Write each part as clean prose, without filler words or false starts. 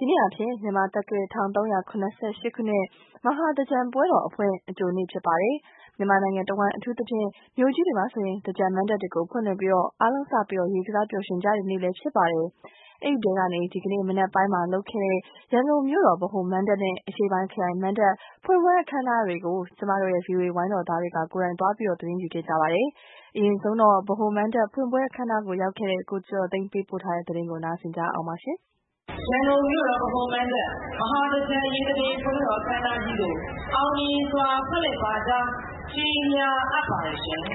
ဒီနေ့အဖြစ်မြန်မာတက္ကရာ1388ခုနှစ်မဟာသင်္ကြန်ပွဲတော်အဖွင့်အကြိုနေ့ဖြစ်ပါတယ်။မြန်မာနိုင်ငံတဝန်းအထူးသဖြင့်မြို့ကြီးတွေမှာဆိုရင်သင်္ကြန်မဏ္ဍပ်တွေကိုဖွင့်လှစ်ပြီးအားလုံးစပြီးရေကစားပျော်ရွှင်ကြတဲ့နေ့လည်းဖြစ်ပါတယ်။အဲဒီထဲကနေဒီကနေ့မနက်ပိုင်းမှာလုပ်ခဲ့တဲ့ရန်ကုန်မြို့တော်ဗဟိုမဏ္ဍပ်နဲ့အရှေ့ပိုင်းခရိုင်မဏ္ဍပ်ဖွင့်ပွဲအခမ်းအနားတွေကိုကျမတို့ရဲ့ VOA ဝိုင်းတော်သားတွေကကိုယ်တိုင်သွားပြီးသတင်းယူခဲ့ကြပါတယ်။အရင်ဆုံးတော့ဗဟိုမဏ္ဍပ်ဖွင့်ပွဲအခမ်းအနားကိုရောက်ခဲ့တဲ့ကိုကျော်သိန်းပေးပို့ထားတဲ့သတင်းကိုနားဆင်ကြအောင်ပါရှင်။ရန်ကုန်မြို့တော်ဗဟိုမဏ္ဍပ်မဟာသင်္ကြန်ရေကစားပွဲတော်အခမ်းအနားကြီးကိုအောင်မြင်စွာဖွင့်လှစ်ပါကြောင်းကြေညာအပ်ပါတယ်ရှင်။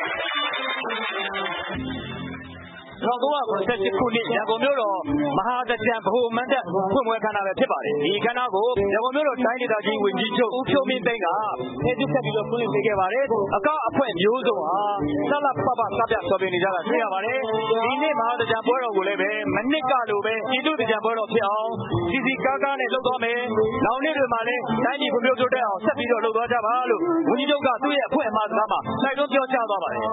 1998ခုနှစ်ရန်ကုန်မြို့တော်မဟာသင်္ကြန်ဗဟိုမဏ္ဍပ်ဖွင့်ပွဲအခမ်းအနားပဲဖြစ်ပါတယ်။ဒီအခမ်းအနားကိုရန်ကုန်မြို့တော်တိုင်းဒေသကြီးဝန်ကြီးချုပ်ဦးဖြိုးမင်းသိန်းကထည့်သွင်းပြီးဖွင့်လှစ်ပေးခဲ့ပါတယ်။အကအဖွဲ့မျိုးစုံဟာဆလပပစပြဆော်ပြနေကြတာတွေ့ရပါတယ်။ဒီနေ့မဟာသင်္ကြန်ပွဲတော်ကိုလည်းပဲမနစ်ကလိုပဲပြည်သူ့သင်္ကြန်ပွဲတော်ဖြစ်အောင်စီစီကားကားနဲ့လုပ်သွားမယ်။နောက်နေ့တွေမှာလည်းတိုင်းပြည်ဖွံ့ဖြိုးတိုးတက်အောင်ဆက်ပြီးတော့လုပ်သွားကြပါလို့ဝန်ကြီးချုပ်ကသူ့ရဲ့အဖွင့်အမှာစကားမှာတိုက်တွန်းပြောကြားသွားပါတယ်။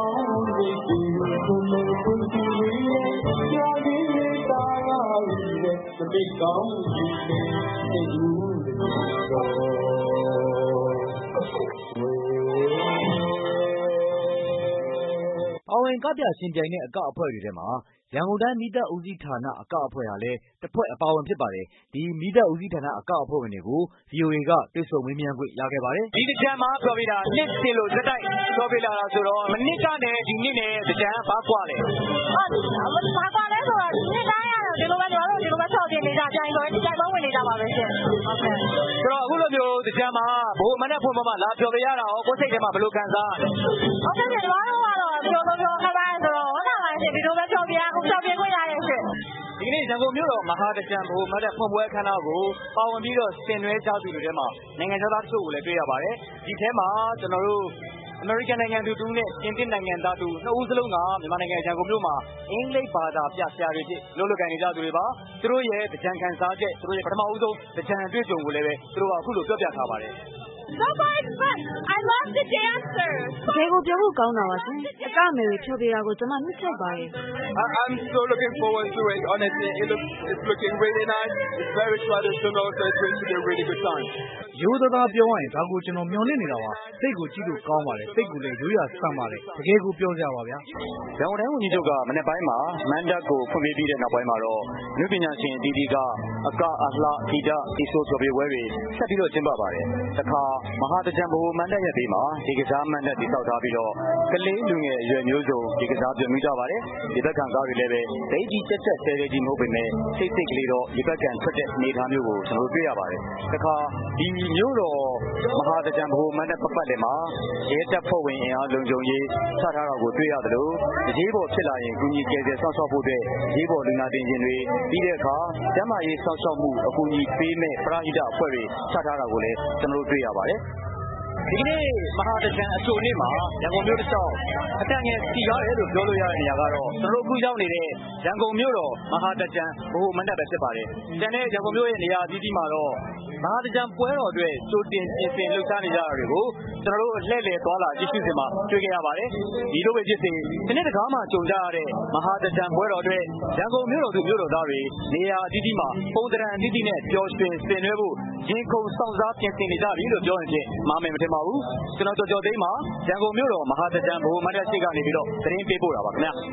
the big gong in အောင်ဝင်ကပြရှင်ပြိုင်တဲ့အကအဖွဲ့တွေထဲမှာရန်ကုန်တိုင်းမီးတပ်ဦးစီးဌာနအကအဖွဲ့ဟာလည်းတစ်ဖွဲ့အပါဝင်ဖြစ်ပါတယ်။ဒီမီးတပ်ဦးစီးဌာနအကအဖွဲ့ဝင်တွေကို VOA ကတွေ့ဆုံမေးမြန်းခွင့်ရခဲ့ပါတယ်။ဒီတစ်ကြံမှာပြောပြတာနှစ်တင်လို့တက်တိုက်ပြောပြလာတာဆိုတော့မနစ်ကနဲ့ဒီနှစ်နဲ့တစ်ကြံဘာကွာလဲ။ဘာကွာလဲဆိုတော့ဒီနှစ်တိုင်းကတော့ဒီလိုပဲကျွန်တော်တို့ဒီလိုပဲဆောက်တင်နေကြကြိုင်ဆိုရင်ကြိုင်ပေါင်းဝင်နေကြပါပဲရှင်။ဟုတ်ကဲ့။ဆိုတော့အခုလိုမျိုးတစ်ကြံမှာဘိုးမနဲ့ဖွင့်မှာလာပြောပြရတာရောကိုယ်စိတ်ထဲမှာဘယ်လိုခံစားရလဲ။ဟုတ်ကဲ့ကျွန်တော်တို့ကတော့ပြောခက်ပါတယ်ဆိုတော့ဟောတာပါရှင်ဒီလိုပဲပြောပြခွင့်ရရဲ့ရှင်။ဒီနေ့ရန်ကုန်မြို့တော်မဟာသင်္ကြန်ဗဟိုမဏ္ဍပ်ဖွင့်ပွဲအခမ်းအနားကိုပါဝင်ပြီးတော့ဆင်နွှဲကြသူတွေထဲမှာနိုင်ငံသားတချို့ကိုလည်းတွေ့ရပါတယ်။ဒီထဲမှာကျွန်တော်တို့အမေရိကန်နိုင်ငံသူတူနဲ့ပြင်သစ်နိုင်ငံသားတူနှစ်ဦးစလုံးကမြန်မာနိုင်ငံရန်ကုန်မြို့မှာအင်္ဂလိပ်ဘာသာပြဆရာတွေဖြစ်လုပ်ကိုင်နေကြသူတွေပါ။သူတို့ရဲ့သင်္ကြန်ခံစားချက်သူတို့ရဲ့ပထမဦးဆုံးသင်္ကြန်အတွေ့အကြုံကိုလည်းပဲသူတို့ကအခုလိုပြောပြထားပါတယ် So much fun! I love the dancers! တကယ်ကိုပြောဖို့ကောင်းတာပါရှင်။အကမယ်တွေဖြောပြတာကိုကျွန်မနှစ်ချက်ပါတယ် I'm so looking forward to it. Honestly, it's looking really nice. It's very traditional, so it's going to be a really good time. ရိုးသားပြောရရင်ဒါကိုကျွန်တော်မျှော်လင့်နေတာပါ။စိတ်ကိုကြည့်လို့ကောင်းပါတယ်။စိတ်ကိုလည်းရိုးရဆန့်ပါတယ်။တကယ်ကိုပြောကြပါဗျာ။ရန်ကုန်တိုင်းဝန်ကြီးချုပ်ကမနေ့ပိုင်းမှာမဏ္ဍပ်ကိုဖွင့်ပေးပြီးတဲ့နောက်ပိုင်းမှာတော့နုပညာရှင်အသီးသီးကအကအလှဂီတတီဆိုဆိုပြပွဲတွေဆက်ပြီးတော့ကျင်းပပါတယ်။တခါမဟာသင်္ကြန်ဗဟိုမဏ္ဍပ်ရဲ့ဘေးမှာဒီကစားမဏ္ဍပ်တည်ဆောက်ထားပြီးတော့ကလေးလူငယ်အရွယ်မျိုးစုံဒီကစားပြုမိကြပါတယ်။ဒီဘက်ခံကားတွေလည်းပဲဒိတ်ကြီးတက်တက်ဆဲဆဲကြီးမဟုတ်ပေမဲ့စိတ်စိတ်ကလေးတော့ဒီဘက်ကန်ထွက်တဲ့အနေအထားမျိုးကိုကျွန်တော်တို့တွေ့ရပါတယ်။တခါဒီမျိုးတော်မဟာသင်္ကြန်ဗဟိုမဏ္ဍပ်ပတ်လည်မှာရဲတပ်ဖွဲ့ဝင်အင်အားလုံခြုံရေးချထားတာကိုတွေ့ရသလိုရေးပေါ်ဖြစ်လာရင်ကူညီကယ်ဆယ်ဆောက်ရှောက်ဖို့အတွက်ရေးပေါ်လူနာတင်ရှင်တွေပြီးတဲ့အခါကျန်းမာရေးဆောက်ရှောက်မှုအကူအညီပေးမဲ့ပရဟိတအဖွဲ့တွေချထားတာကိုလည်းကျွန်တော်တို့တွေ့ရပါတယ်။ဒီကနေ့မဟာသင်္ကြန်အကြိုနေ့မှာရန်ကုန်မြို့တစ်လျှောက်အတန်ငယ်စီရတယ်လို့ပြောလို့ရတဲ့နေရာကတော့ကျွန်တော်တို့အခုရောက်နေတဲ့ရန်ကုန်မြို့တော်မဟာသင်္ကြန်ဗဟိုမဏ္ဍပ်ပဲဖြစ်ပါတယ်။ကျန်တဲ့ရန်ကုန်မြို့ရဲ့နေရာအသီးသီးမှာတော့မဟာသင်္ကြန်ပွဲတော်အတွက်ကြိုတင်ပြင်ဆင်လှုပ်ရှားနေကြတာတွေကိုကျွန်တော်တို့လှည့်လည်သွားလာကြည့်ရှုစဉ်မှာတွေ့ခဲ့ရပါတယ်။ဒီလိုပဲဖြစ်စေဒီနေ့တကားမှာကြုံကြရတဲ့မဟာသင်္ကြန်ပွဲတော်အတွက်ရန်ကုန်မြို့တော်သူမြို့တော်သားတွေနေရာအသီးသီးမှာပုံစံအသီးသီးနဲ့ပျော်ရွှင်ဆင်နွှဲဖို့ရင်ခုန်စောင့်စားပြင်ဆင်နေကြပြီလို့ပြောရင်ချင်းမားမယ်မထင်ပါဘူး။ကျွန်တော်ကျော်သိန်းမှာရန်ကုန်မြို့တော်မဟာသင်္ကြန်ဗဟိုမဏ္ဍပ်ရှိကနေပြီးတော့သတင်းပေးပို့တာပါခင်ဗျာ။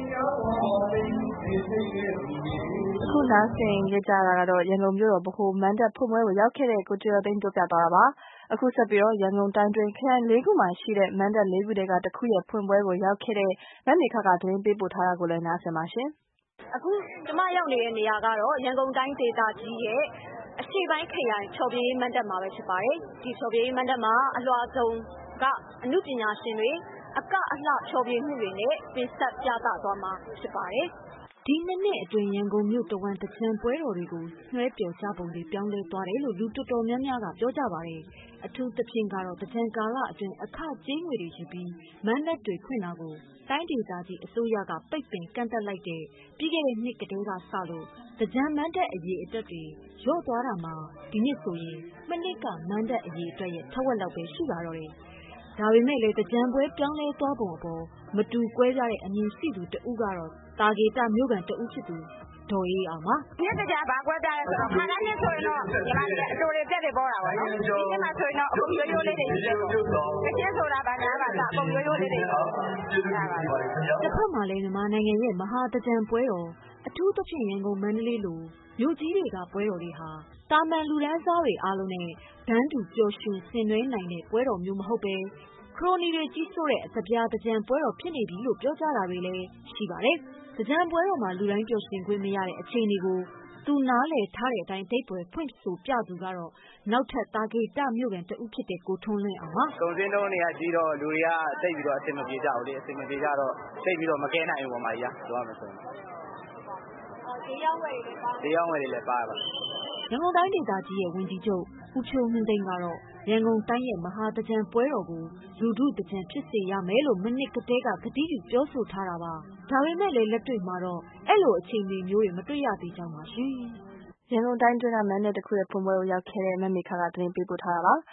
အခုနောက်ဆင်ကြကြတာကတော့ရန်ကုန်မြို့တော်ဗဟိုမဏ္ဍပ်ဖွင့်ပွဲကိုရောက်ခဲ့တဲ့ကိုကျော်သိန်းပြောပြသွားတာပါ။အခုဆက်ပြီးတော့ရန်ကုန်တိုင်းတွင်ခရိုင်၄ခုမှာရှိတဲ့မဏ္ဍပ်၄ခုထဲကတစ်ခုရဲ့ဖွင့်ပွဲကိုရောက်ခဲ့တဲ့မမေခကသတင်းပေးပို့ထားတာကိုလည်းနားဆင်ပါရှင်။အခုကျွန်မရောက်နေတဲ့နေရာကတော့ရန်ကုန်တိုင်းဒေသကြီးရဲ့အရှေ့ပိုင်းခရိုင်ချော်ပြေးမဏ္ဍပ်မှာပဲဖြစ်ပါတယ်။ဒီချော်ပြေးမဏ္ဍပ်မှာအလွှာစုံကအမှုပညာရှင်တွေအကအလှချော်ပြေးမှုတွေနဲ့တင်ဆက်ပြသသွားမှာဖြစ်ပါတယ်။ဒီနှစ်အတွင်းရန်ကုန်မြို့တဝန်းသင်္ကြန်ပွဲတော်တွေကိုနှွှဲပျော်ကြပုံတွေပြောင်းလဲသွားတယ်လို့လူတော်တော်များများကပြောကြပါတယ်။အထူးသဖြင့်ကတော့သင်္ကြန်ကာလအတွင်းအခကြေးငွေတွေယူပြီးမဏ္ဍပ်တွေဖွင့်တာကိုတိုင်းဒေသကြီးအစိုးရကပိတ်ပင်ကန့်သတ်လိုက်တဲ့ပြီးခဲ့တဲ့နှစ်ကတည်းကစလို့သင်္ကြန်မဏ္ဍပ်အရေးအတွက်တွေလျော့သွားတာမှာဒီနှစ်ဆိုရင်မနှစ်ကမဏ္ဍပ်အရေးအတွက်ရဲ့ထက်ဝက်လောက်ပဲရှိပါတော့တယ်။ဒါပေမဲ့လည်းသင်္ကြန်ပွဲပြောင်းလဲသွားပုံအပေါ်မတူကွဲပြားတဲ့အမြင်ရှိသူတဦးကတော့တာဂေတမြို့ကန်တဦးဖြစ်သူဒေါ်အေးအောင်ပါ။ဒီနေ့ကြာဘာကွဲပြလဲဆိုတော့ခါတိုင်းနဲ့ဆိုရင်တော့ဒီမှာအတူတွေတက်တွေပေါ်တာပါနော်ဒီနေ့မှဆိုရင်တော့အကုန်ရိုးရိုးလေးတွေရှိတယ်ပေါ့တချင်းဆိုတာဘာညာပါစအကုန်ရိုးရိုးလေးတွေရှိတာပါတစ်ဖက်မှာလည်းမြန်မာနိုင်ငံရဲ့မဟာသင်္ကြန်ပွဲတော်အထူးသဖြင့်ရန်ကုန်မန္တလေးလိုမြို့ကြီးတွေကပွဲတော်တွေဟာတာမန်လူတန်းစားတွေအားလုံးနဲ့တန်းတူပျော်ရွှင်ဆင်နွှဲနိုင်တဲ့ပွဲတော်မျိုးမဟုတ်ပဲခရိုနီတွေကြီးစိုးတဲ့အစပြားသင်္ကြန်ပွဲတော်ဖြစ်နေပြီလို့ပြောကြတာတွေလည်းရှိပါတယ်။သင်္ကြန်ပွဲတော်မှာလူတိုင်းပျော်ရွှင်ခွင့်မရတဲ့အခြေအနေကိုသူနားလည်ထားတဲ့အတိုင်းဒိတ်ပွဲဖွင့်ဆိုပြသူကတော့နောက်ထပ်တာဂေတမြို့ကန်တဦးဖြစ်တဲ့ကိုထွန်းလင်းအောင်ပါ။ကုန်စင်းလုံးတွေကကြီးတော့လူတွေကတိတ်ပြီးတော့အဆင်မပြေကြဘူးလေအဆင်မပြေကြတော့တိတ်ပြီးတော့မကဲနိုင်ဘူးပေါ်မှာကြီးပြောရမယ်ဆိုရင်ဒီရောက်ဝယ်တွေလည်းပါပါရန်ကုန်တိုင်းဒေသကြီးရဲ့ဝန်ကြီးချုပ်ဦးဖြိုးမင်းသိန်းကတော့ရန်ကုန်တိုင်းရဲ့မဟာသင်္ကြန်ပွဲတော်ကိုလူထုသင်္ကြန်ဖြစ်စေရမယ်လို့မနစ်ကတည်းကကတိပြုပြောဆိုထားတာပါဒါပေမဲ့လည်းလက်တွေ့မှာတော့အဲ့လိုအခြေအနေမျိုးတွေမတွေ့ရသေးကြောင်းပါရှင်ရန်ကုန်တိုင်းတွင်းကမန္တလေးတစ်ခုရဲ့ဖွင့်ပွဲကိုရောက်ခဲ့တဲ့မမေခကသတင်းပေးပို့ထားတာပါ